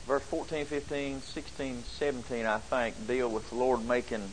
verse 14, 15, 16, 17, I think, deal with the Lord making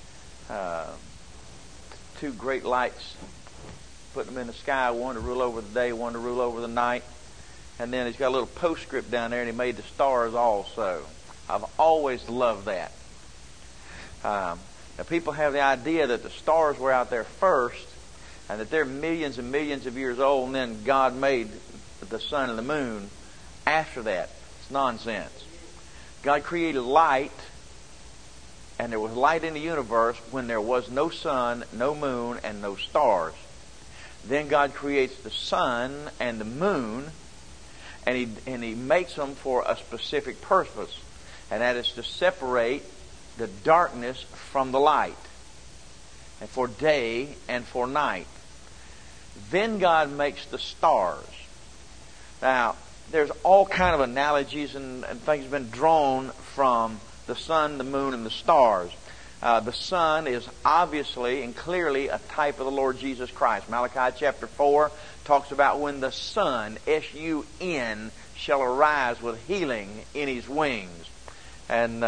two great lights, putting them in the sky, one to rule over the day, one to rule over the night. And then he's got a little postscript down there, and he made the stars also. I've always loved that. Now, people have the idea that the stars were out there first, and that they're millions and millions of years old, and then God made the sun and the moon after that. It's nonsense. God created light, and there was light in the universe when there was no sun, no moon, and no stars. Then God creates the sun and the moon, and He makes them for a specific purpose, and that is to separate the darkness from the light, and for day and for night. Then God makes the stars. Now, there's all kind of analogies and things been drawn from the sun, the moon, and the stars. The sun is obviously and clearly a type of the Lord Jesus Christ. Malachi chapter 4 talks about when the sun, S-U-N, shall arise with healing in His wings. And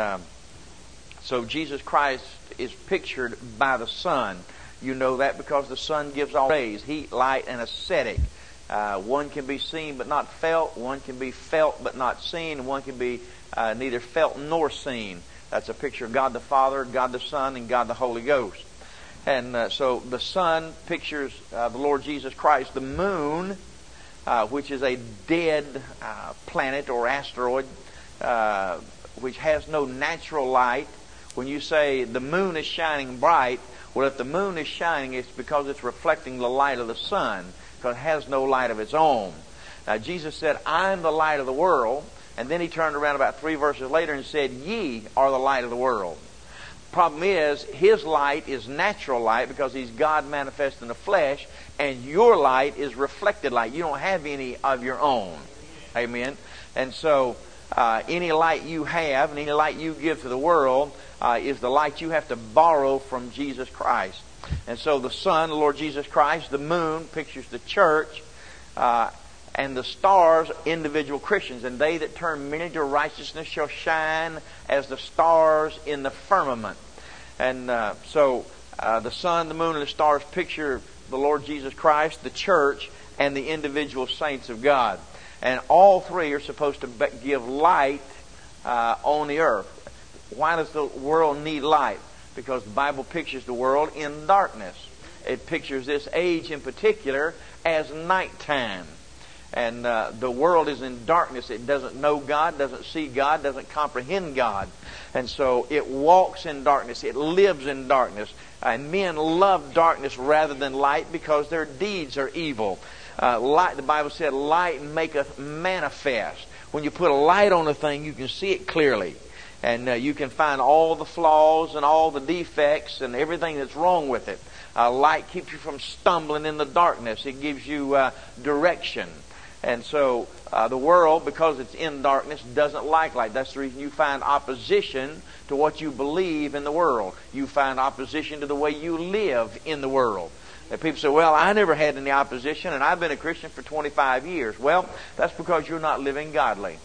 so Jesus Christ is pictured by the sun. You know that because the sun gives all rays, heat, light, and aesthetic. One can be seen but not felt. One can be felt but not seen. One can be neither felt nor seen. That's a picture of God the Father, God the Son, and God the Holy Ghost. And so the sun pictures the Lord Jesus Christ. The moon, which is a dead planet or asteroid, which has no natural light. When you say the moon is shining bright, well, if the moon is shining, it's because it's reflecting the light of the sun, because it has no light of its own. Now, Jesus said, I am the light of the world. And then He turned around about 3 verses later and said, ye are the light of the world. Problem is, His light is natural light because He's God manifest in the flesh, and your light is reflected light. You don't have any of your own. Amen. And so, any light you have and any light you give to the world is the light you have to borrow from Jesus Christ. And so the sun, the Lord Jesus Christ, the moon pictures the church, and the stars, individual Christians. And they that turn many to righteousness shall shine as the stars in the firmament. And so the sun, the moon, and the stars picture the Lord Jesus Christ, the church, and the individual saints of God. And all three are supposed to give light on the earth. Why does the world need light? Because the Bible pictures the world in darkness. It pictures this age in particular as nighttime. And the world is in darkness. It doesn't know God, doesn't see God, doesn't comprehend God. And so it walks in darkness. It lives in darkness. And men love darkness rather than light because their deeds are evil. Light, the Bible said, light maketh manifest. When you put a light on a thing, you can see it clearly. And you can find all the flaws and all the defects and everything that's wrong with it. Light keeps you from stumbling in the darkness. It gives you direction. And so the world, because it's in darkness, doesn't like light. That's the reason you find opposition to what you believe in the world. You find opposition to the way you live in the world. And people say, well, I never had any opposition, and I've been a Christian for 25 years. Well, that's because you're not living godly.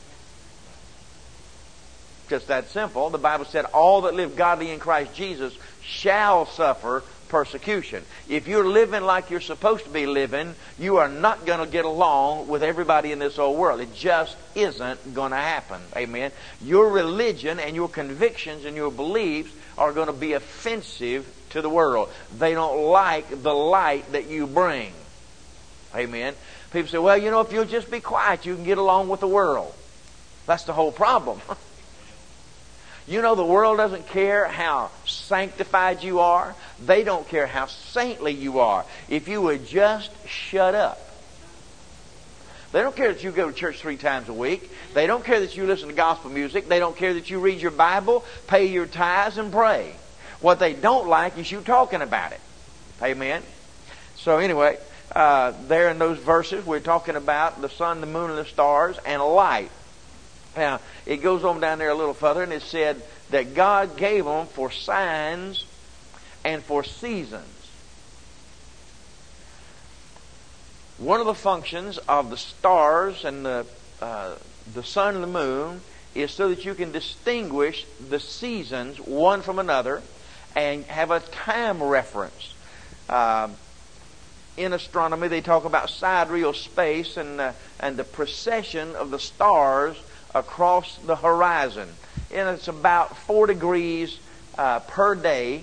Just that simple. The Bible said, all that live godly in Christ Jesus shall suffer persecution. If you're living like you're supposed to be living, you are not going to get along with everybody in this old world. It just isn't going to happen. Amen. Your religion and your convictions and your beliefs are going to be offensive to the world. They don't like the light that you bring. Amen. People say, well, you know, if you'll just be quiet, you can get along with the world. That's the whole problem. You know, the world doesn't care how sanctified you are. They don't care how saintly you are. If you would just shut up. They don't care that you go to church 3 times a week. They don't care that you listen to gospel music. They don't care that you read your Bible, pay your tithes, and pray. What they don't like is you talking about it. Amen. So anyway, there in those verses, we're talking about the sun, the moon, and the stars, and light. Now, it goes on down there a little further, and it said that God gave them for signs and for seasons. One of the functions of the stars and the sun and the moon is so that you can distinguish the seasons one from another and have a time reference. In astronomy, they talk about sidereal space and the precession of the stars across the horizon. And it's about 4 degrees per day.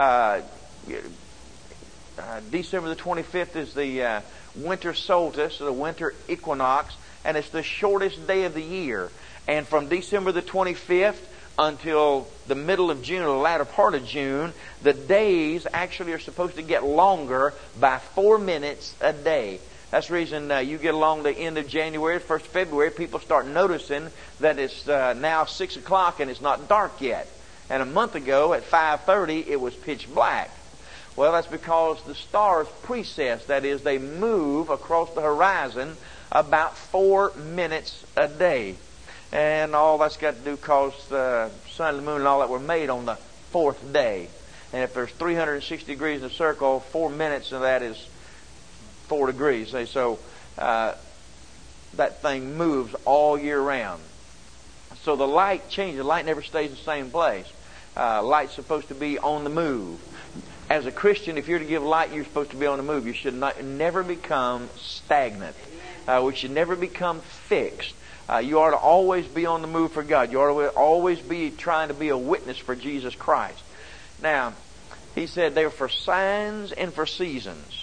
December the 25th is the winter solstice, the winter equinox, and it's the shortest day of the year. And from December the 25th until the middle of June, or the latter part of June, the days actually are supposed to get longer by 4 minutes a day. That's the reason you get along the end of January, 1st of February, people start noticing that it's now 6 o'clock and it's not dark yet. And a month ago at 5:30 it was pitch black. Well, that's because the stars precess, that is, they move across the horizon about 4 minutes a day. And all that's got to do because the sun and the moon and all that were made on the 4th day. And if there's 360 degrees in a circle, 4 minutes of that is 4 degrees. So that thing moves all year round. So the light changes. The light never stays in the same place. Light's supposed to be on the move. As a Christian, if you're to give light, you're supposed to be on the move. You should never become stagnant. We should never become fixed. You ought to always be on the move for God. You ought to always be trying to be a witness for Jesus Christ. Now, he said they're for signs and for seasons.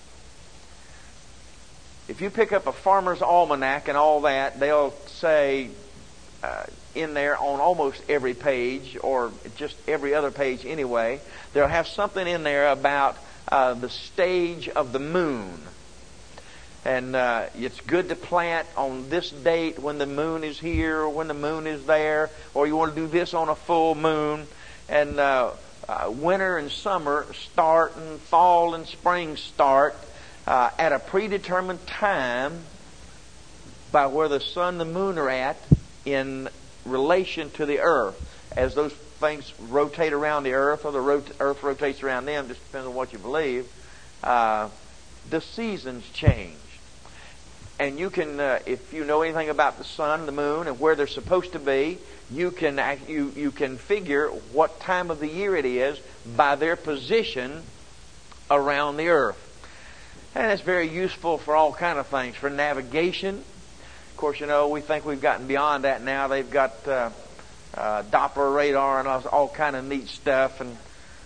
If you pick up a farmer's almanac and all that, they'll say in there on almost every page, or just every other page anyway, they'll have something in there about the stage of the moon. And it's good to plant on this date when the moon is here or when the moon is there, or you want to do this on a full moon. And winter and summer start, and fall and spring start at a predetermined time by where the sun and the moon are at in relation to the earth. As those things rotate around the earth, or the earth rotates around them, just depends on what you believe, the seasons change. And you can, if you know anything about the sun, the moon, and where they're supposed to be, you can figure what time of the year it is by their position around the earth. And it's very useful for all kind of things, for navigation. Of course, you know, we think we've gotten beyond that now. They've got Doppler radar and all kind of neat stuff. And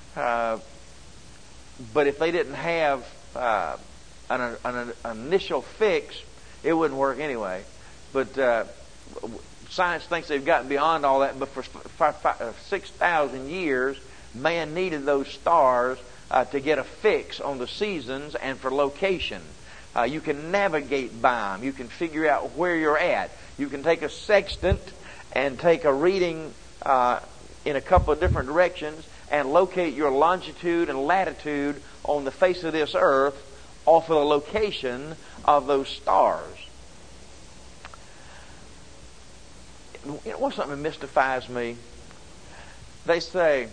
but if they didn't have an initial fix, it wouldn't work anyway. But science thinks they've gotten beyond all that. But for 6,000 years, man needed those stars to get a fix on the seasons and for location. You can navigate by them. You can figure out where you're at. You can take a sextant and take a reading in a couple of different directions and locate your longitude and latitude on the face of this earth off of the location of those stars. You know what's something that mystifies me? They say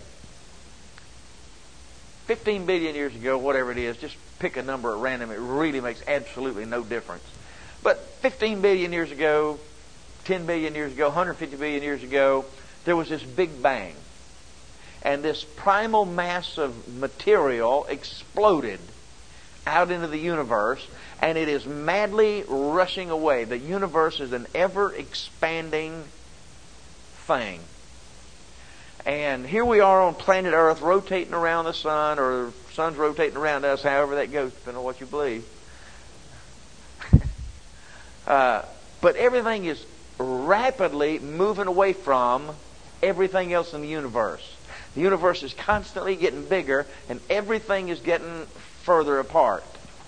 15 billion years ago, whatever it is, just pick a number at random, it really makes absolutely no difference. But 15 billion years ago, 10 billion years ago, 150 billion years ago, there was this big bang. And this primal mass of material exploded out into the universe, and it is madly rushing away. The universe is an ever-expanding thing. And here we are on planet Earth, rotating around the sun, or the sun's rotating around us, however that goes, depending on what you believe. But everything is rapidly moving away from everything else in the universe. The universe is constantly getting bigger, and everything is getting further apart.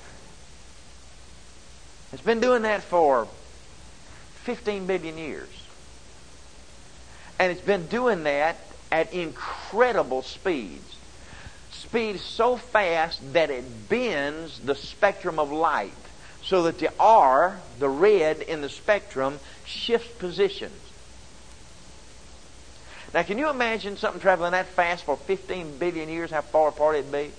It's been doing that for 15 billion years. And it's been doing that at incredible speeds. Speeds so fast that it bends the spectrum of light, so that the R, the red in the spectrum, shifts positions. Now, can you imagine something traveling that fast for 15 billion years, how far apart it'd be?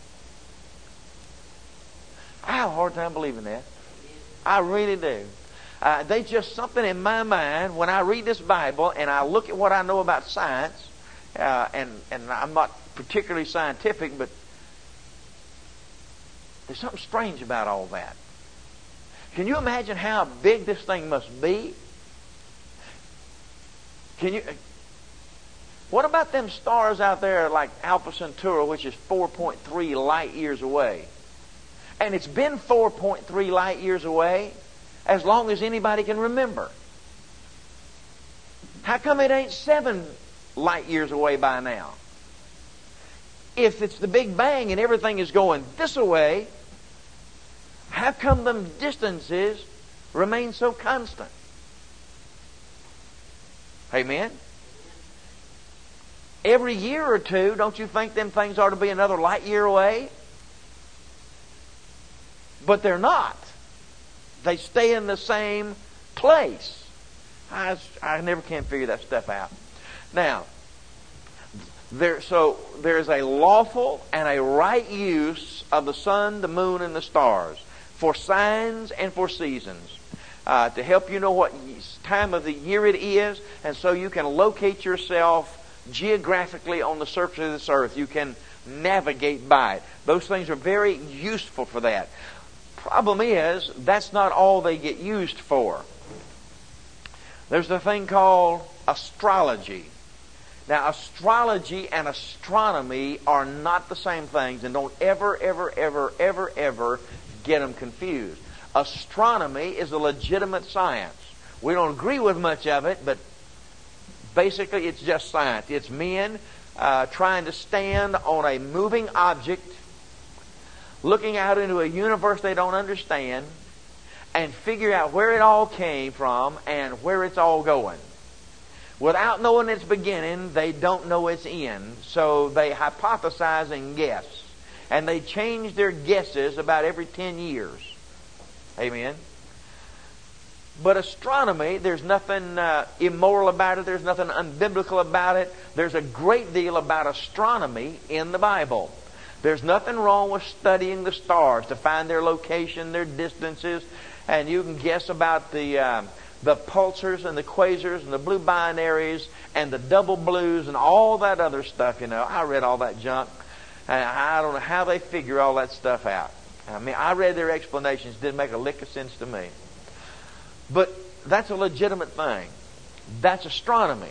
I have a hard time believing that. I really do. They just something in my mind when I read this Bible and I look at what I know about science, and I'm not particularly scientific, but there's something strange about all that. Can you imagine how big this thing must be? What about them stars out there like Alpha Centauri, which is 4.3 light years away? And it's been 4.3 light years away as long as anybody can remember. How come it ain't 7 light years away by now? If it's the Big Bang and everything is going this way, how come them distances remain so constant? Amen? Every year or two, don't you think them things ought to be another light year away? But they're not. They stay in the same place. I never can figure that stuff out. Now, there's a lawful and a right use of the sun, the moon, and the stars for signs and for seasons, to help you know what time of the year it is, and so you can locate yourself geographically on the surface of this earth. You can navigate by it. Those things are very useful for that. Problem is, that's not all they get used for. There's a thing called astrology. Now, astrology and astronomy are not the same things, and don't ever get them confused. Astronomy is a legitimate science. We don't agree with much of it, but basically it's just science. It's men trying to stand on a moving object, looking out into a universe they don't understand, and figure out where it all came from and where it's all going. Without knowing its beginning, they don't know its end. So they hypothesize and guess. And they change their guesses about every 10 years. Amen? But astronomy, there's nothing immoral about it. There's nothing unbiblical about it. There's a great deal about astronomy in the Bible. There's nothing wrong with studying the stars to find their location, their distances, and you can guess about the pulsars and the quasars and the blue binaries and the double blues and all that other stuff. I read all that junk, and I don't know how they figure all that stuff out. I mean, I read their explanations. Didn't make a lick of sense to me. But that's a legitimate thing. That's astronomy.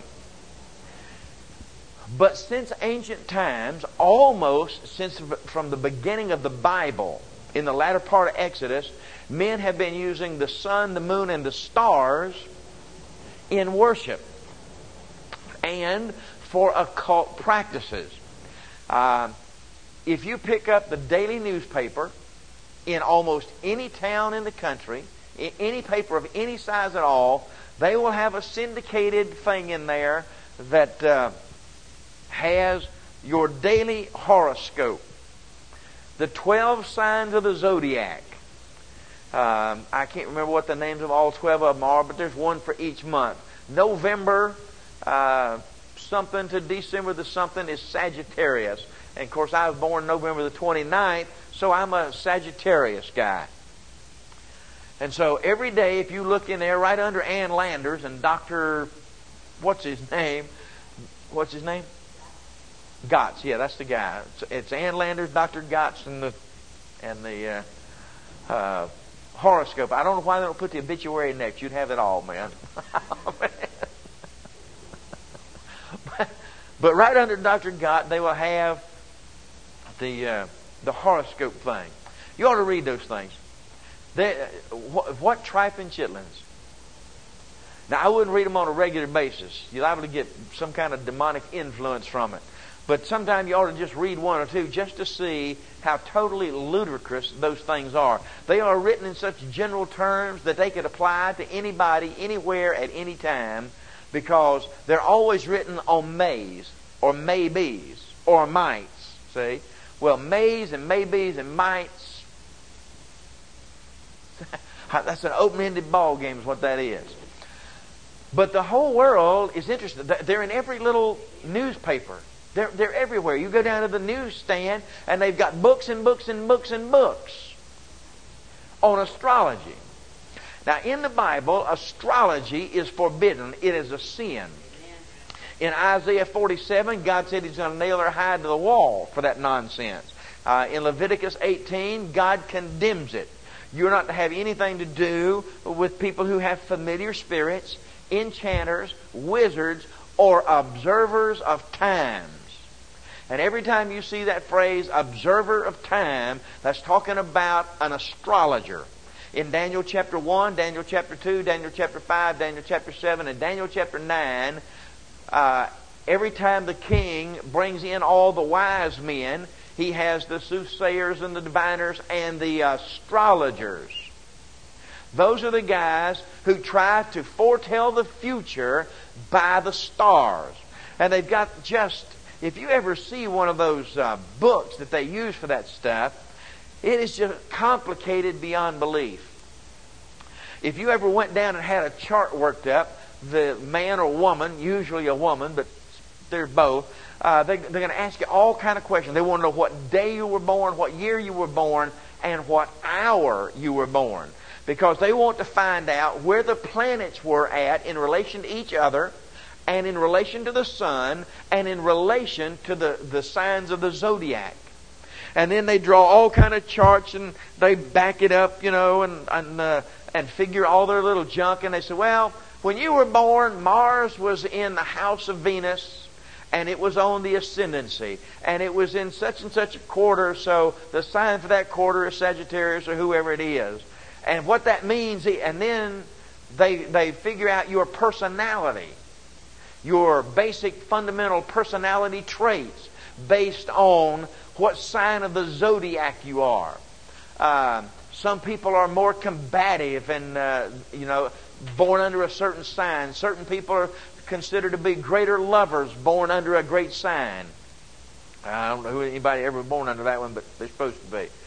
But since ancient times, almost since from the beginning of the Bible, in the latter part of Exodus, men have been using the sun, the moon, and the stars in worship and for occult practices. If you pick up the daily newspaper in almost any town in the country, any paper of any size at all, they will have a syndicated thing in there that has your daily horoscope, the 12 signs of the zodiac. I can't remember what the names of all 12 of them are, but there's one for each month. November something to December the something is Sagittarius. And of course I was born November the 29th, so I'm a Sagittarius guy. And so every day, if you look in there right under Ann Landers and Dr. What's his name? Gotts. Yeah, that's the guy. It's Ann Landers, Dr. Gotts, and the horoscope. I don't know why they don't put the obituary next. You'd have it all, man. But right under Dr. Gott, they will have the horoscope thing. You ought to read those things. What tripe and chitlins. Now, I wouldn't read them on a regular basis. You're liable to get some kind of demonic influence from it. But sometimes you ought to just read one or two just to see how totally ludicrous those things are. They are written in such general terms that they could apply to anybody, anywhere, at any time, because they're always written on mays, or maybes, or mights. See? Well, mays and maybes and mights, that's an open-ended ball game is what that is. But the whole world is interested. They're in every little newspaper. They're everywhere. You go down to the newsstand and they've got books and books and books and books on astrology. Now, in the Bible, astrology is forbidden. It is a sin. In Isaiah 47, God said He's going to nail their hide to the wall for that nonsense. In Leviticus 18, God condemns it. You're not to have anything to do with people who have familiar spirits, enchanters, wizards, or observers of times. And every time you see that phrase, observer of time, that's talking about an astrologer. In Daniel chapter 1, Daniel chapter 2, Daniel chapter 5, Daniel chapter 7, and Daniel chapter 9, every time the king brings in all the wise men, he has the soothsayers and the diviners and the astrologers. Those are the guys who try to foretell the future by the stars. And they've got just, if you ever see one of those books that they use for that stuff, it is just complicated beyond belief. If you ever went down and had a chart worked up, the man or woman, usually a woman, but they're both, they're going to ask you all kind of questions. They want to know what day you were born, what year you were born, and what hour you were born. Because they want to find out where the planets were at in relation to each other, and in relation to the sun, and in relation to the signs of the zodiac. And then they draw all kind of charts, and they back it up, and figure all their little junk. And they say, well, when you were born, Mars was in the house of Venus, and it was on the ascendancy, and it was in such and such a quarter, so the sign for that quarter is Sagittarius or whoever it is. And what that means, and then they figure out your personality, your basic fundamental personality traits based on what sign of the zodiac you are. Some people are more combative and, born under a certain sign. Certain people are considered to be greater lovers born under a great sign. I don't know who anybody ever born under that one, but they're supposed to be.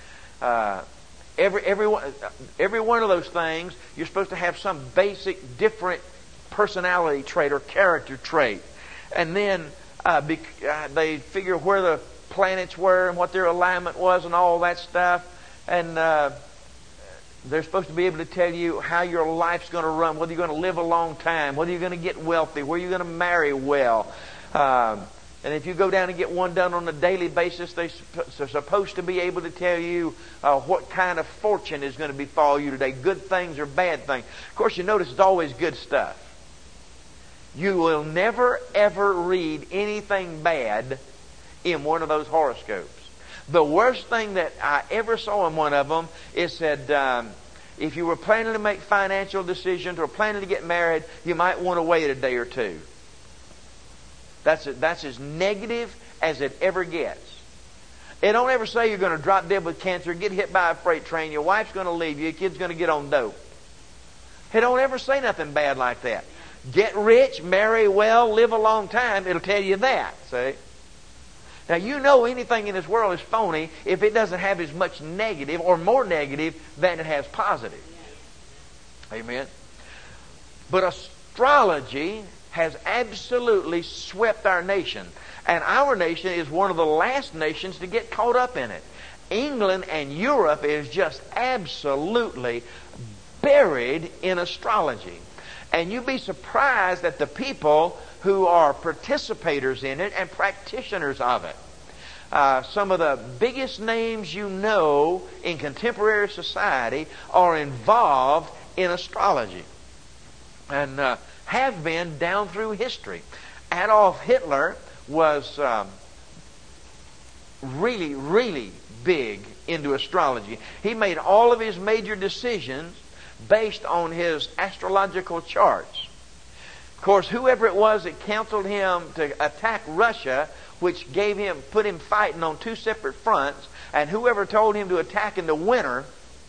Every one of those things, you're supposed to have some basic different personality trait or character trait. And then they figure where the planets were and what their alignment was and all that stuff. And they're supposed to be able to tell you how your life's going to run, whether you're going to live a long time, whether you're going to get wealthy, where you're going to marry well. And if you go down and get one done on a daily basis, they're supposed to be able to tell you what kind of fortune is going to befall you today, good things or bad things. Of course, you notice it's always good stuff. You will never, ever read anything bad in one of those horoscopes. The worst thing that I ever saw in one of them, it said, if you were planning to make financial decisions or planning to get married, you might want to wait a day or two. That's as negative as it ever gets. It don't ever say you're going to drop dead with cancer, get hit by a freight train, your wife's going to leave you, your kid's going to get on dope. It don't ever say nothing bad like that. Get rich, marry well, live a long time, it'll tell you that, see? Now, you know anything in this world is phony if it doesn't have as much negative or more negative than it has positive. Amen? But astrology has absolutely swept our nation. And our nation is one of the last nations to get caught up in it. England and Europe is just absolutely buried in astrology. And you'd be surprised at the people who are participators in it and practitioners of it. Some of the biggest names you know in contemporary society are involved in astrology and have been down through history. Adolf Hitler was really, really big into astrology. He made all of his major decisions based on his astrological charts. Of course, whoever it was that counseled him to attack Russia, which put him fighting on two separate fronts, and whoever told him to attack in the winter,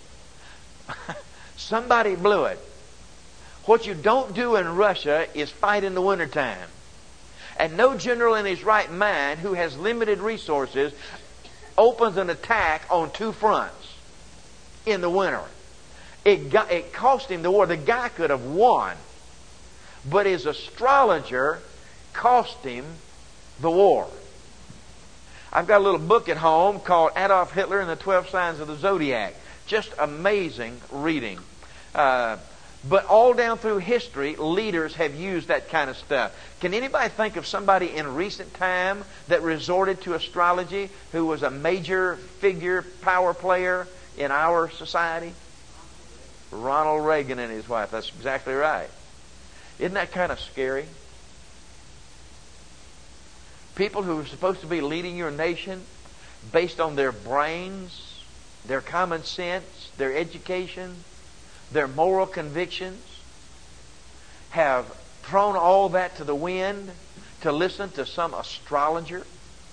somebody blew it. What you don't do in Russia is fight in the wintertime. And no general in his right mind who has limited resources opens an attack on two fronts in the winter. It cost him the war. The guy could have won, but his astrologer cost him the war. I've got a little book at home called Adolf Hitler and the 12 Signs of the Zodiac. Just amazing reading. But all down through history, leaders have used that kind of stuff. Can anybody think of somebody in recent time that resorted to astrology who was a major figure, power player in our society? Ronald Reagan and his wife. That's exactly right. Isn't that kind of scary? People who are supposed to be leading your nation based on their brains, their common sense, their education, their moral convictions, have thrown all that to the wind to listen to some astrologer.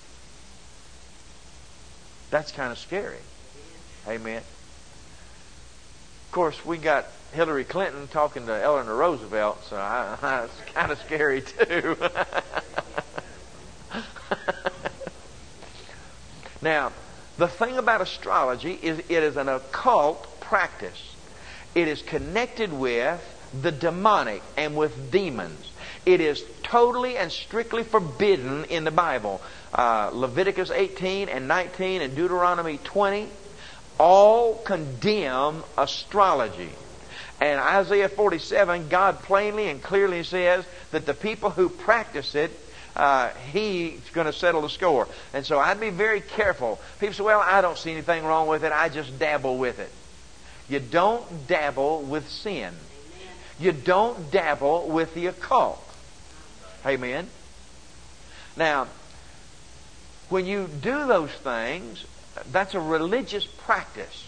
That's kind of scary. Amen. Of course, we got Hillary Clinton talking to Eleanor Roosevelt, so it's kind of scary too. Now, the thing about astrology is it is an occult practice. It is connected with the demonic and with demons. It is totally and strictly forbidden in the Bible. Leviticus 18 and 19 and Deuteronomy 20 all condemn astrology. And Isaiah 47, God plainly and clearly says that the people who practice it, He's going to settle the score. And so I'd be very careful. People say, well, I don't see anything wrong with it. I just dabble with it. You don't dabble with sin. You don't dabble with the occult. Amen. Now, when you do those things, that's a religious practice.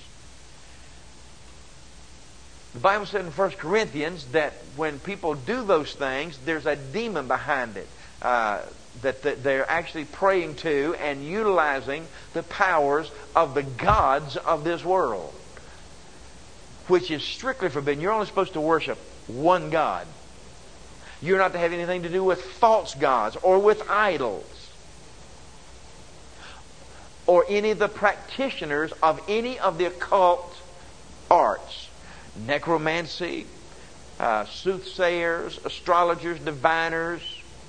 The Bible said in 1 Corinthians that when people do those things, there's a demon behind it that they're actually praying to and utilizing the powers of the gods of this world, which is strictly forbidden. You're only supposed to worship one God. You're not to have anything to do with false gods or with idols or any of the practitioners of any of the occult arts. Necromancy, soothsayers, astrologers, diviners.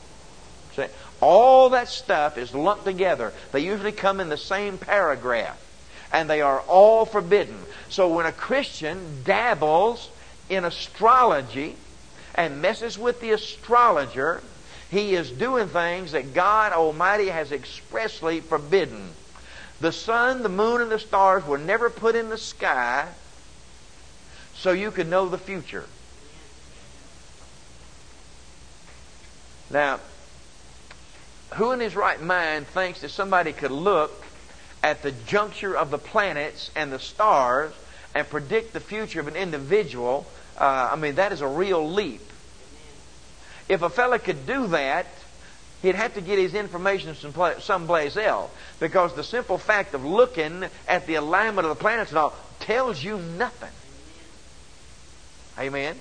All that stuff is lumped together. They usually come in the same paragraph. And they are all forbidden. So when a Christian dabbles in astrology and messes with the astrologer, he is doing things that God Almighty has expressly forbidden. The sun, the moon, and the stars were never put in the sky so you could know the future. Now, who in his right mind thinks that somebody could look at the juncture of the planets and the stars and predict the future of an individual? That is a real leap. If a fella could do that, he'd have to get his information someplace else, because the simple fact of looking at the alignment of the planets and all tells you nothing. Amen?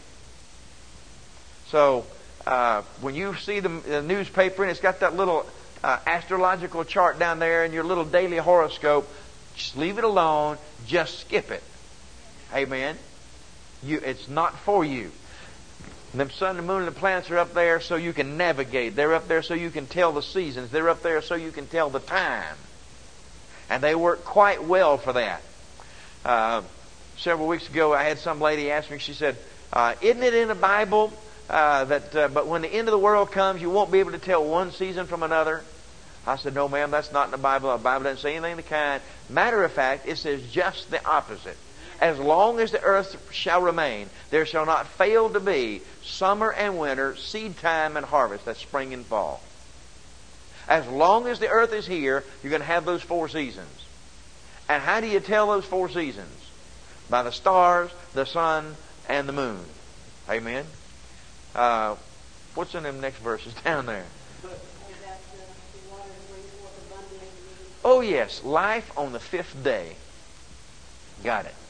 So, when you see the newspaper and it's got that little astrological chart down there and your little daily horoscope, just leave it alone. Just skip it. Amen? It's not for you. The sun, the moon, and the planets are up there so you can navigate. They're up there so you can tell the seasons. They're up there so you can tell the time. And they work quite well for that. Several weeks ago, I had some lady ask me, she said, isn't it in the Bible but when the end of the world comes, you won't be able to tell one season from another? I said, no, ma'am, that's not in the Bible. The Bible doesn't say anything of the kind. Matter of fact, it says just the opposite. As long as the earth shall remain, there shall not fail to be summer and winter, seed time and harvest. That's spring and fall. As long as the earth is here, you're going to have those 4 seasons. And how do you tell those 4 seasons? By the stars, the sun, and the moon. Amen? What's in them next verses down there? Oh yes, life on the 5th day. Got it.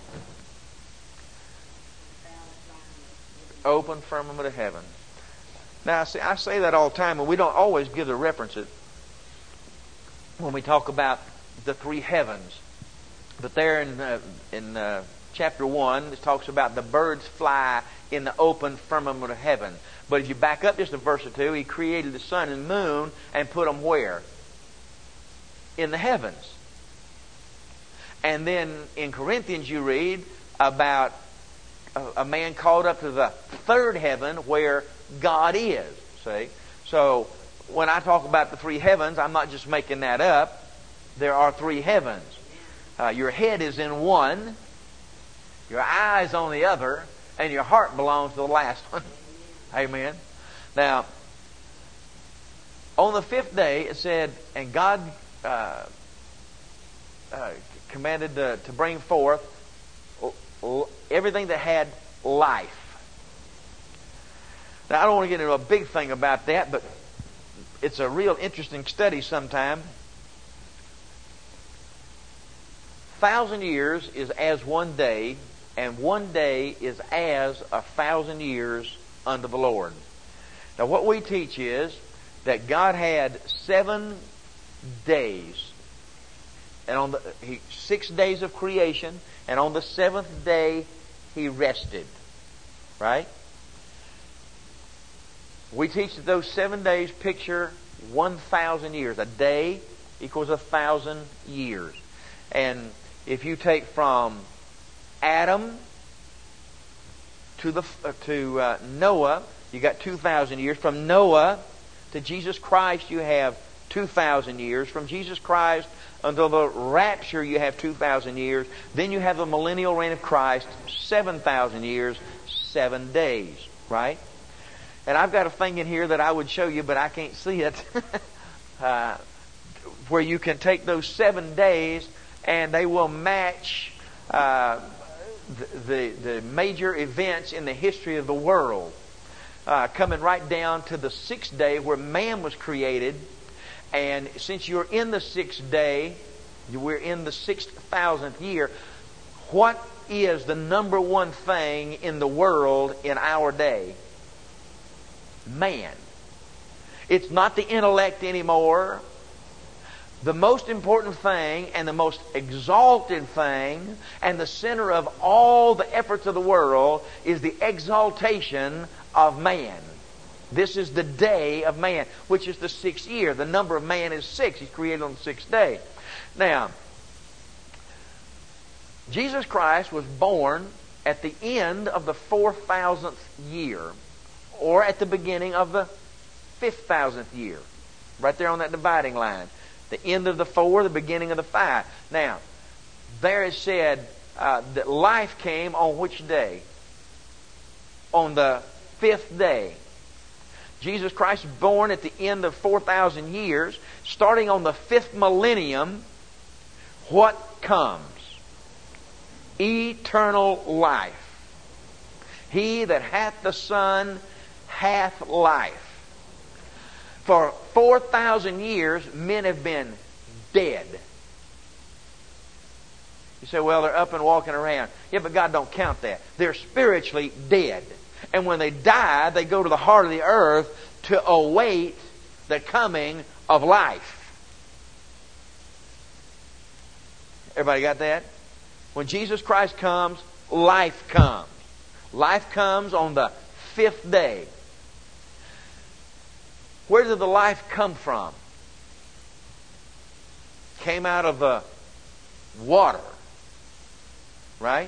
Open firmament of heaven. Now, see, I say that all the time, and we don't always give the references when we talk about the 3 heavens. But there in chapter 1, it talks about the birds fly in the open firmament of heaven. But if you back up just a verse or two, He created the sun and moon and put them where? In the heavens. And then in Corinthians you read about a man called up to the third heaven where God is. See? So when I talk about the three heavens, I'm not just making that up. There are three heavens. Your head is in one, your eyes on the other, and your heart belongs to the last one. Amen. Now, on the fifth day, it said, and God commanded to bring forth everything that had life. Now, I don't want to get into a big thing about that, but it's a real interesting study sometime. 1,000 years is as one day, and one day is as 1,000 years unto the Lord. Now, what we teach is that God had 7 days, and 6 days of creation, and on the 7th day He rested. Right? We teach that those 7 days picture 1,000 years. A day equals 1,000 years. And if you take from Adam to Noah, you got 2,000 years. From Noah to Jesus Christ, you have 2,000 years. From Jesus Christ until the rapture, you have 2,000 years. Then you have the millennial reign of Christ, 7,000 years, 7 days. Right? And I've got a thing in here that I would show you, but I can't see it. Where you can take those 7 days and they will match the major events in the history of the world. Coming right down to the 6th day where man was created. And since you're in the 6th day, we're in the 6,000th year, what is the number one thing in the world in our day? Man. It's not the intellect anymore. The most important thing and the most exalted thing and the center of all the efforts of the world is the exaltation of man. This is the day of man, which is the 6th year. The number of man is 6. He's created on the 6th day. Now, Jesus Christ was born at the end of the 4,000th year, or at the beginning of the 5,000th year. Right there on that dividing line. The end of the 4, the beginning of the 5. Now, there is said that life came on which day? On the 5th day. Jesus Christ was born at the end of 4,000 years. Starting on the 5th millennium, what comes? Eternal life. He that hath the Son hath life. For 4,000 years, men have been dead. You say, well, they're up and walking around. Yeah, but God don't count that. They're spiritually dead. And when they die, they go to the heart of the earth to await the coming of life. Everybody got that? When Jesus Christ comes, life comes. Life comes on the 5th day. Where did the life come from? Came out of the water. Right?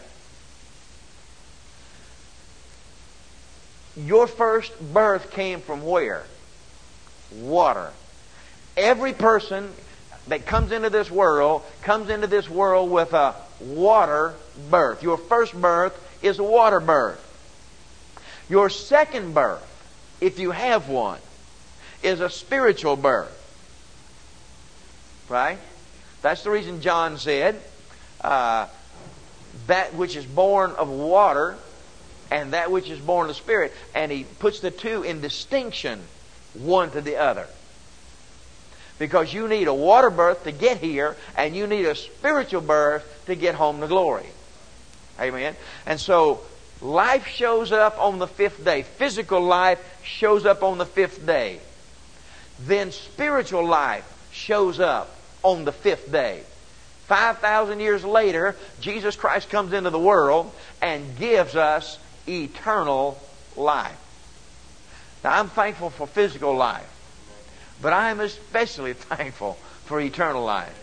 Your first birth came from where? Water. Every person that comes into this world with a water birth. Your first birth is a water birth. Your second birth, if you have one, is a spiritual birth. Right? That's the reason John said, that which is born of water and that which is born of the Spirit. And he puts the two in distinction, one to the other. Because you need a water birth to get here, and you need a spiritual birth to get home to glory. Amen? And so, life shows up on the 5th day. Physical life shows up on the 5th day. Then spiritual life shows up on the 5th day. 5,000 years later, Jesus Christ comes into the world and gives us eternal life. Now, I'm thankful for physical life, but I am especially thankful for eternal life.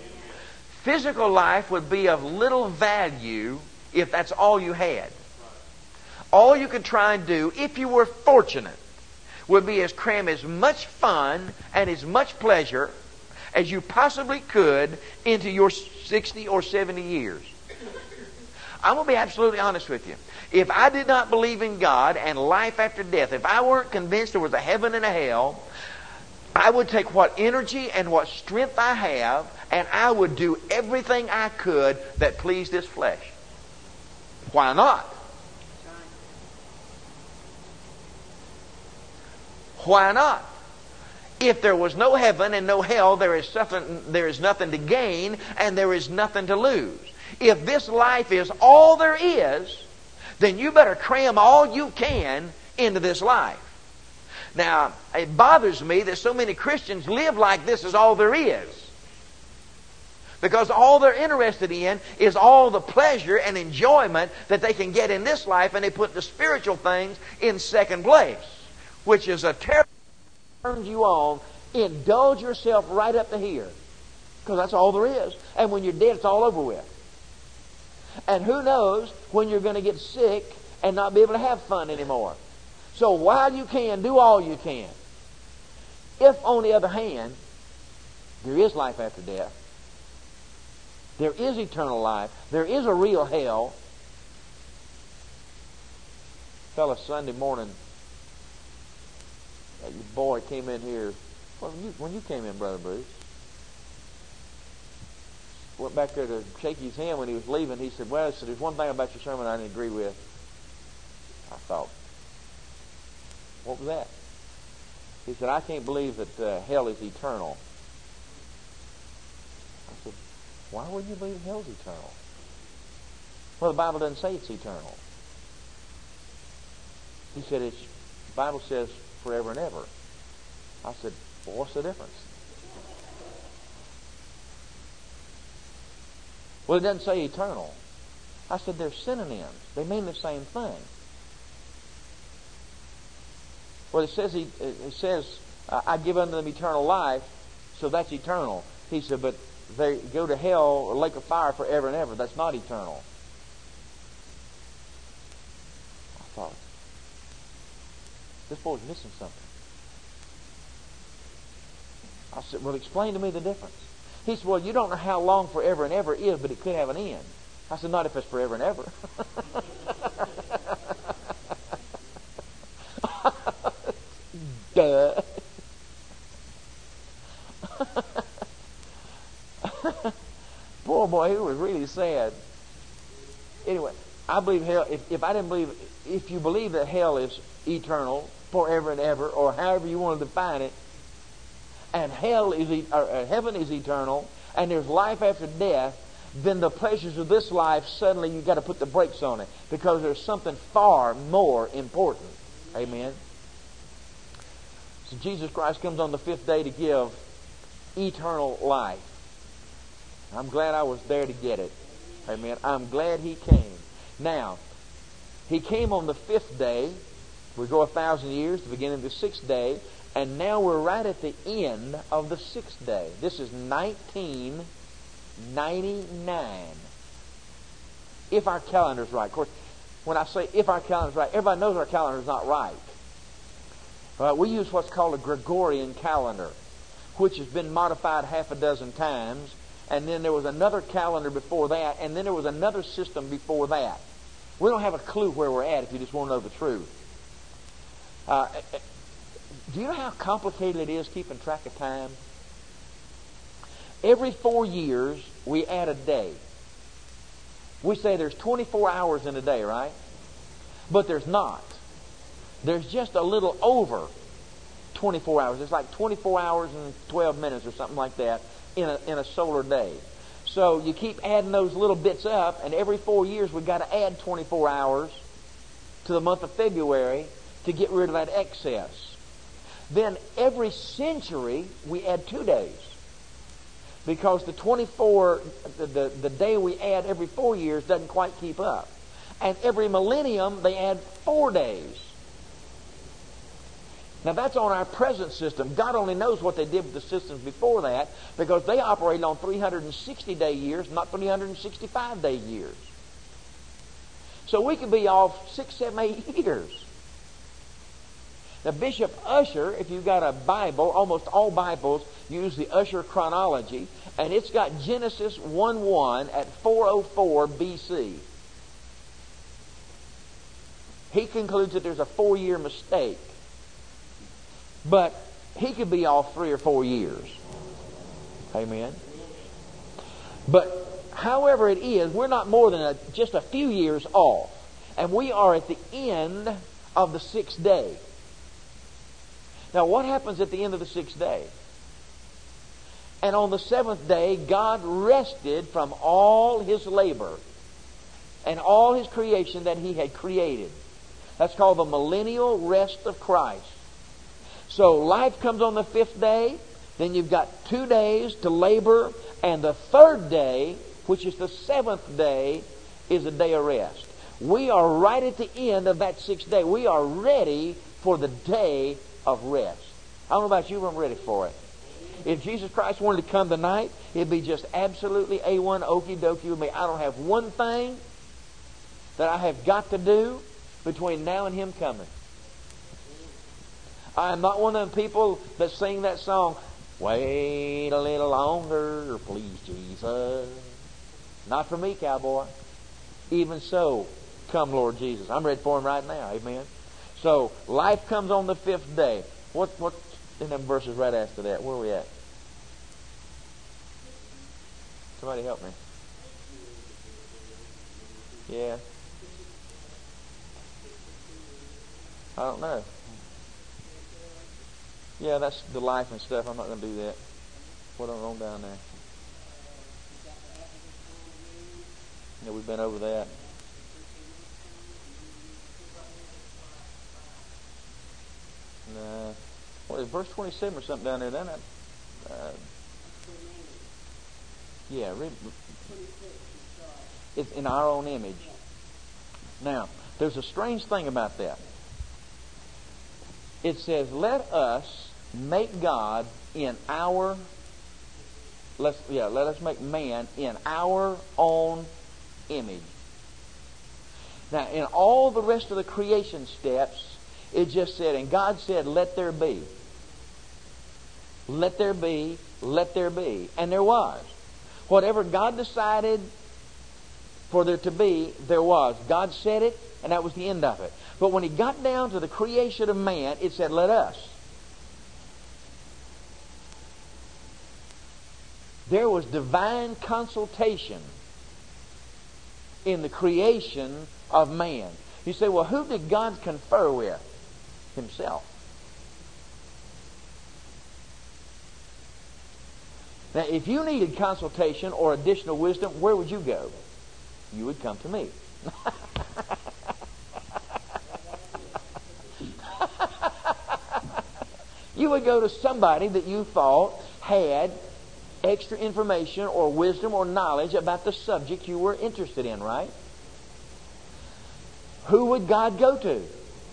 Physical life would be of little value if that's all you had. all you could try and do, if you were fortunate, would be as cram as much fun and as much pleasure as you possibly could into your 60 or 70 years. I'm going to be absolutely honest with you. If I did not believe in God and life after death, if I weren't convinced there was a heaven and a hell, I would take what energy and what strength I have, and I would do everything I could that pleased this flesh. Why not? Why not? If there was no heaven and no hell, there is nothing to gain and there is nothing to lose. If this life is all there is, then you better cram all you can into this life. Now, it bothers me that so many Christians live like this is all there is. Because all they're interested in is all the pleasure and enjoyment that they can get in this life, and they put the spiritual things in second place, which is a terrible turns you on. Indulge yourself right up to here, because that's all there is. And when you're dead, it's all over with. And who knows when you're going to get sick and not be able to have fun anymore. So while you can, do all you can. If, on the other hand, there is life after death, there is eternal life, there is a real hell. Fellow, Sunday morning, your boy came in here. Well, when you came in, Brother Bruce, went back there to shake his hand when he was leaving. He said, well, there's one thing about your sermon I didn't agree with. I thought, what was that? He said, I can't believe that hell is eternal. I said, why wouldn't you believe that hell is eternal? Well, the Bible doesn't say it's eternal. He said, the Bible says forever and ever. I said, well, what's the difference? Well, it doesn't say eternal. I said, they're synonyms. They mean the same thing. Well, it says, I give unto them eternal life, so that's eternal. He said, but they go to hell or lake of fire forever and ever. That's not eternal. I thought, this boy's missing something. I said, well, explain to me the difference. He said, well, you don't know how long forever and ever is, but it could have an end. I said, not if it's forever and ever. Duh. Poor boy, he was really sad. Anyway, I believe hell, if you believe that hell is eternal, forever and ever, or however you want to define it, and heaven is eternal, and there's life after death, then the pleasures of this life, suddenly you've got to put the brakes on it, because there's something far more important. Amen. So Jesus Christ comes on the fifth day to give eternal life. I'm glad I was there to get it. Amen. I'm glad He came. Now, He came on the fifth day. We go 1,000 years, the beginning of the sixth day. And now we're right at the end of the sixth day. This is 1999. If our calendar's right. Of course, when I say if our calendar's right, everybody knows our calendar's not right. We use what's called a Gregorian calendar, which has been modified half a dozen times. And then there was another calendar before that. And then there was another system before that. We don't have a clue where we're at if you just want to know the truth. Do you know how complicated it is keeping track of time? Every 4 years, we add a day. We say there's 24 hours in a day, right? But there's not. There's just a little over 24 hours. It's like 24 hours and 12 minutes or something like that in a solar day. So you keep adding those little bits up, and every 4 years we've got to add 24 hours to the month of February to get rid of that excess. Then every century we add 2 days, because the 24, the day we add every 4 years doesn't quite keep up. And every millennium they add 4 days. Now that's on our present system. God only knows what they did with the systems before that, because they operated on 360-day years, not 365-day years. So we could be off 6, 7, 8 years. Now, Bishop Ussher, if you've got a Bible, almost all Bibles use the Ussher chronology, and it's got Genesis 1:1 at 404 BC. He concludes that there's a 4-year mistake. But he could be off 3 or 4 years. Amen. But however it is, we're not more than just a few years off. And we are at the end of the 6th day. Now, what happens at the end of the 6th day? And on the 7th day, God rested from all His labor and all His creation that He had created. That's called the millennial rest of Christ. So life comes on the 5th day. Then you've got 2 days to labor. And the 3rd day, which is the 7th day, is a day of rest. We are right at the end of that 6th day. We are ready for the day of rest. I don't know about you, but I'm ready for it. If Jesus Christ wanted to come tonight, it'd be just absolutely A1 okie dokie with me. I don't have one thing that I have got to do between now and Him coming. I am not one of them people that sing that song, "Wait a little longer, please Jesus." Not for me, cowboy. Even so, come Lord Jesus. I'm ready for Him right now. Amen. So, life comes on the 5th day. What's in them verses right after that? Where are we at? Somebody help me. Yeah. I don't know. Yeah, that's the life and stuff. I'm not going to do that. What on down there? Yeah, we've been over that. No. What is verse 27 or something down there? Then yeah, it's in our own image. Now, there's a strange thing about that. It says, "Let us make God in our." Let us make man in our own image. Now, in all the rest of the creation steps, it just said, and God said, "Let there be. Let there be. Let there be." And there was. Whatever God decided for there to be, there was. God said it, and that was the end of it. But when He got down to the creation of man, it said, "Let us." There was divine consultation in the creation of man. You say, well, who did God confer with? Himself. Now, if you needed consultation or additional wisdom, where would you go? You would come to me. You would go to somebody that you thought had extra information or wisdom or knowledge about the subject you were interested in, right? Who would God go to?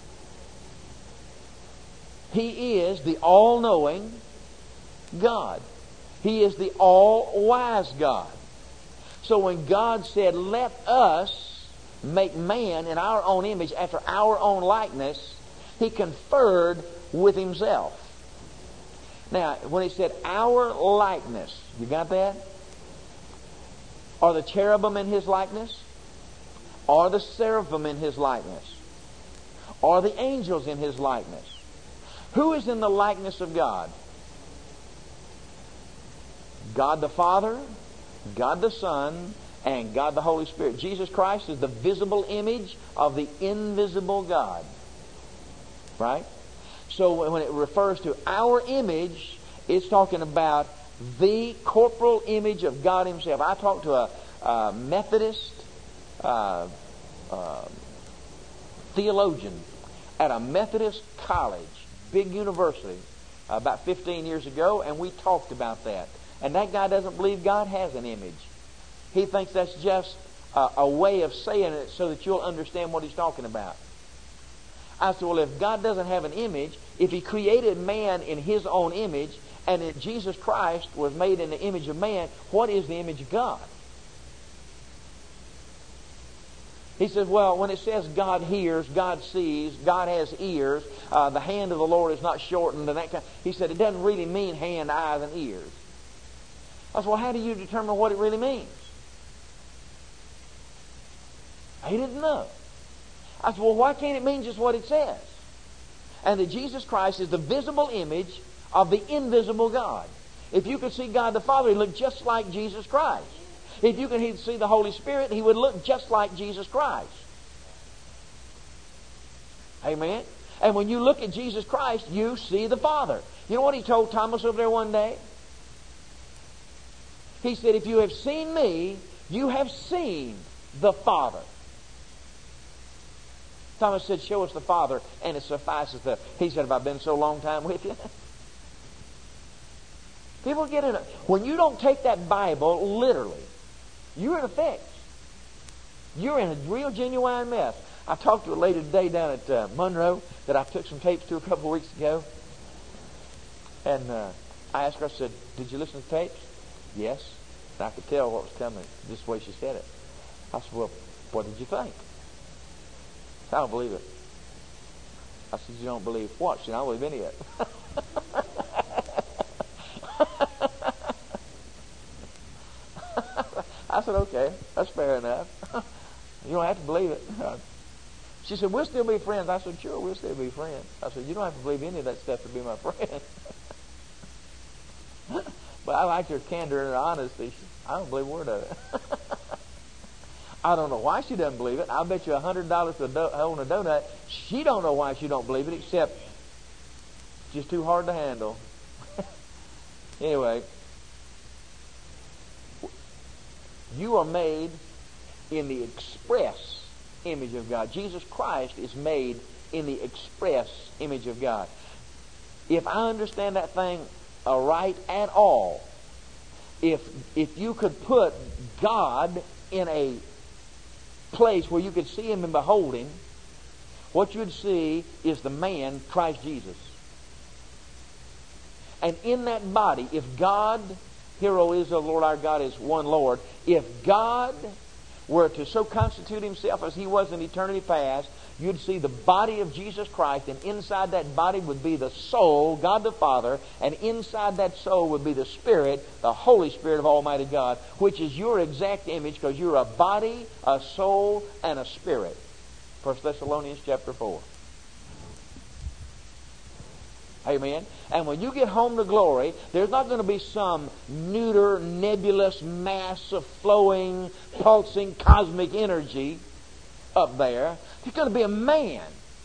He is the all-knowing God. He is the all-wise God. So when God said, "Let us make man in our own image after our own likeness," He conferred with Himself. Now, when He said our likeness, you got that? Are the cherubim in His likeness? Are the seraphim in His likeness? Are the angels in His likeness? Who is in the likeness of God? God the Father, God the Son, and God the Holy Spirit. Jesus Christ is the visible image of the invisible God. Right? So when it refers to our image, it's talking about the corporal image of God Himself. I talked to a Methodist theologian at a Methodist college, big university, about 15 years ago, and we talked about that. And that guy doesn't believe God has an image. He thinks that's just a way of saying it so that you'll understand what he's talking about. I said, well, if God doesn't have an image, if He created man in His own image, and that Jesus Christ was made in the image of man, what is the image of God? He says, well, when it says God hears, God sees, God has ears, the hand of the Lord is not shortened, and that kind. He said it doesn't really mean hand, eyes, and ears. I said, well, how do you determine what it really means? He didn't know. I said, well, why can't it mean just what it says? And that Jesus Christ is the visible image of the invisible God. If you could see God the Father, He'd look just like Jesus Christ. If you could see the Holy Spirit, He would look just like Jesus Christ. Amen? And when you look at Jesus Christ, you see the Father. You know what He told Thomas over there one day? He said, if you have seen me, you have seen the Father. Thomas said, show us the Father, and it suffices. He said, have I been so long time with you? People get in when you don't take that Bible literally, you're in a fix. You're in a real genuine mess. I talked to a lady today down at Monroe that I took some tapes to a couple of weeks ago. And I asked her, I said, did you listen to the tapes? Yes. And I could tell what was coming, just the way she said it. I said, well, what did you think? I don't believe it. I said, you don't believe what? She said, I don't believe any of it. I said, okay, that's fair enough. You don't have to believe it. She said, we'll still be friends. I said, sure, we'll still be friends. I said, you don't have to believe any of that stuff to be my friend. But I liked her candor and her honesty. I don't believe a word of it. I don't know why she doesn't believe it. I'll bet you $100 for holding a donut. She don't know why she don't believe it, except it's just too hard to handle. Anyway, you are made in the express image of God. Jesus Christ is made in the express image of God. If I understand that thing right at all, if you could put God in a place where you could see Him and behold Him, what you would see is the man, Christ Jesus. And in that body, if God, Hear, O Israel, the Lord our God is one Lord, if God were to so constitute Himself as He was in eternity past, you'd see the body of Jesus Christ, and inside that body would be the soul, God the Father, and inside that soul would be the Spirit, the Holy Spirit of Almighty God, which is your exact image, because you're a body, a soul, and a spirit. 1 Thessalonians chapter 4. Amen. And when you get home to glory, there's not going to be some neuter, nebulous mass of flowing, pulsing, cosmic energy up there. There's going to be a man.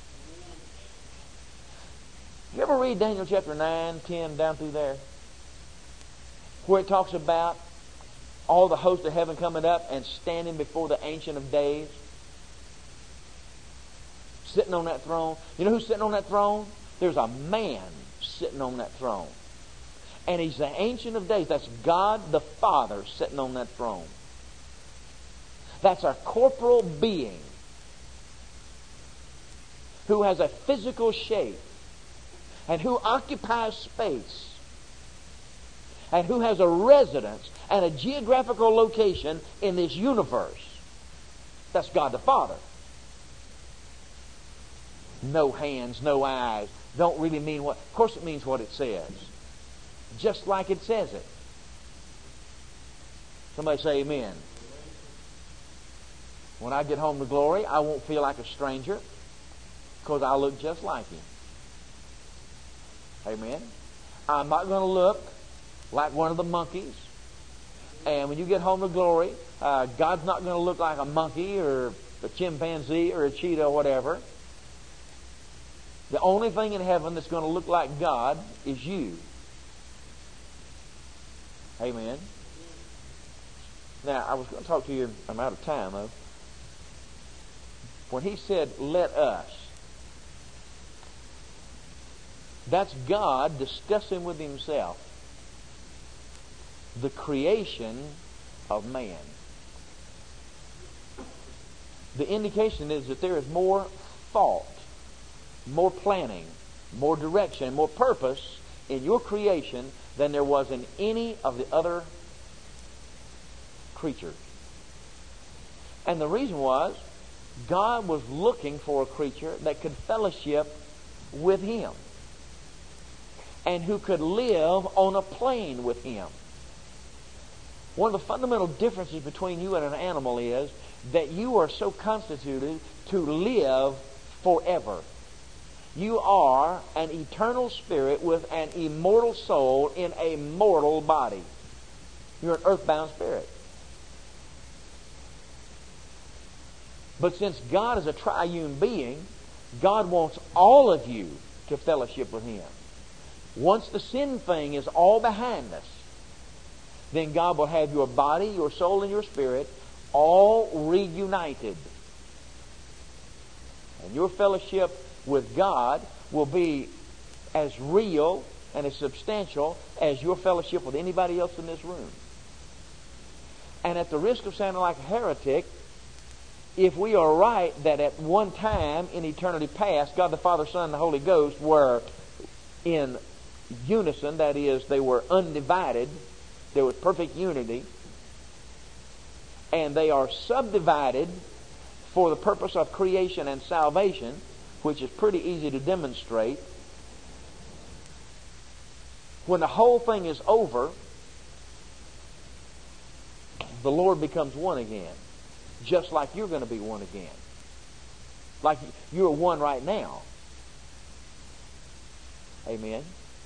You ever read Daniel chapter 9, 10, down through there? Where it talks about all the hosts of heaven coming up and standing before the Ancient of Days. Sitting on that throne. You know who's sitting on that throne? There's a man sitting on that throne. And He's the Ancient of Days. That's God the Father sitting on that throne. That's a corporal being who has a physical shape and who occupies space and who has a residence and a geographical location in this universe. That's God the Father. No hands, no eyes. Don't really mean what... Of course it means what it says. Just like it says it. Somebody say amen. When I get home to glory, I won't feel like a stranger, because I look just like Him. Amen. I'm not going to look like one of the monkeys. And when you get home to glory, God's not going to look like a monkey or a chimpanzee or a cheetah or whatever. The only thing in heaven that's going to look like God is you. Amen. Now, I was going to talk to you, I'm out of time though. When He said, let us, that's God discussing with Himself the creation of man. The indication is that there is more thought, more planning, more direction, more purpose in your creation than there was in any of the other creatures. And the reason was, God was looking for a creature that could fellowship with Him and who could live on a plane with Him. One of the fundamental differences between you and an animal is that you are so constituted to live forever. You are an eternal spirit with an immortal soul in a mortal body. You're an earthbound spirit. But since God is a triune being, God wants all of you to fellowship with Him. Once the sin thing is all behind us, then God will have your body, your soul, and your spirit all reunited. And your fellowship with God will be as real and as substantial as your fellowship with anybody else in this room. And at the risk of sounding like a heretic, if we are right that at one time in eternity past, God the Father, Son, and the Holy Ghost were in unison, that is, they were undivided, there was perfect unity, and they are subdivided for the purpose of creation and salvation, which is pretty easy to demonstrate. When the whole thing is over, the Lord becomes one again, just like you're going to be one again. Like you're one right now. Amen.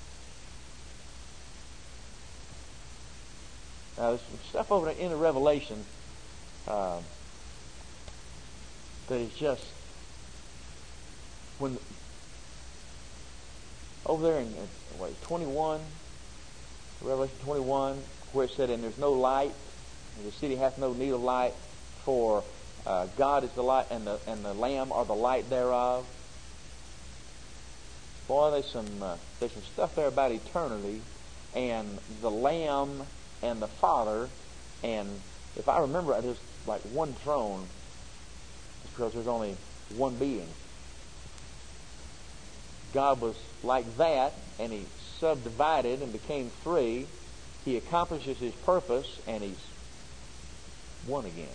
Now, there's some stuff over in the Revelation that is just when over there in 21, Revelation 21, where it said, "And there's no light, and the city hath no need of light, for God is the light, and the Lamb are the light thereof." Boy, there's some stuff there about eternity, and the Lamb and the Father, and if I remember right, there's like one throne. It's because there's only one being. God was like that, and He subdivided and became three. He accomplishes His purpose, and He's one again.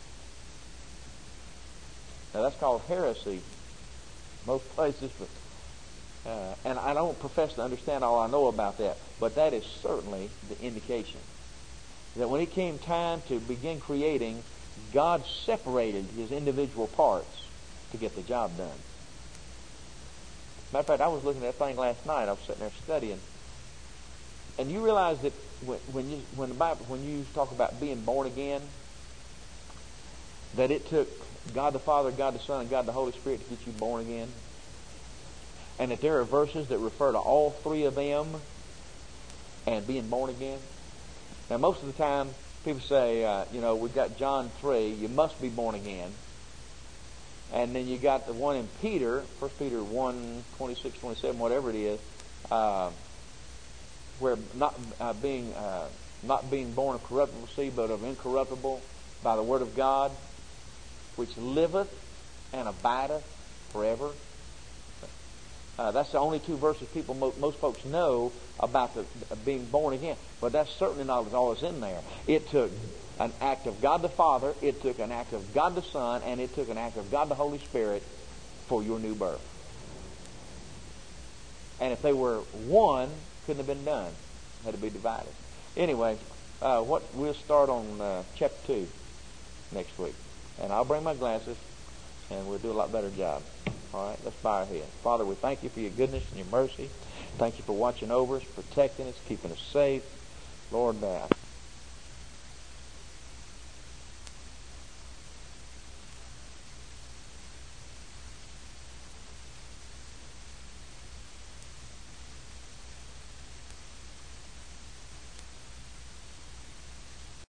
Now that's called heresy most places, but and I don't profess to understand all I know about that, but that is certainly the indication that when it came time to begin creating, God separated His individual parts to get the job done. Matter of fact, I was looking at that thing last night. I was sitting there studying, and you realize that when you talk about being born again, that it took God the Father, God the Son, and God the Holy Spirit to get you born again, and that there are verses that refer to all three of them and being born again. Now, most of the time, people say, we've got John 3, you must be born again. And then you got the one in Peter, 1 Peter 1, 26, 27, whatever it is, where not being born of corruptible seed, but of incorruptible by the word of God, which liveth and abideth forever. That's the only two verses most folks know about the being born again. But that's certainly not all that's in there. It took an act of God the Father, it took an act of God the Son, and it took an act of God the Holy Spirit for your new birth. And if they were one, couldn't have been done. It had to be divided. Anyway, we'll start on chapter 2 next week. And I'll bring my glasses, and we'll do a lot better job. All right, let's bow our heads. Father, we thank You for Your goodness and Your mercy. Thank You for watching over us, protecting us, keeping us safe. Lord,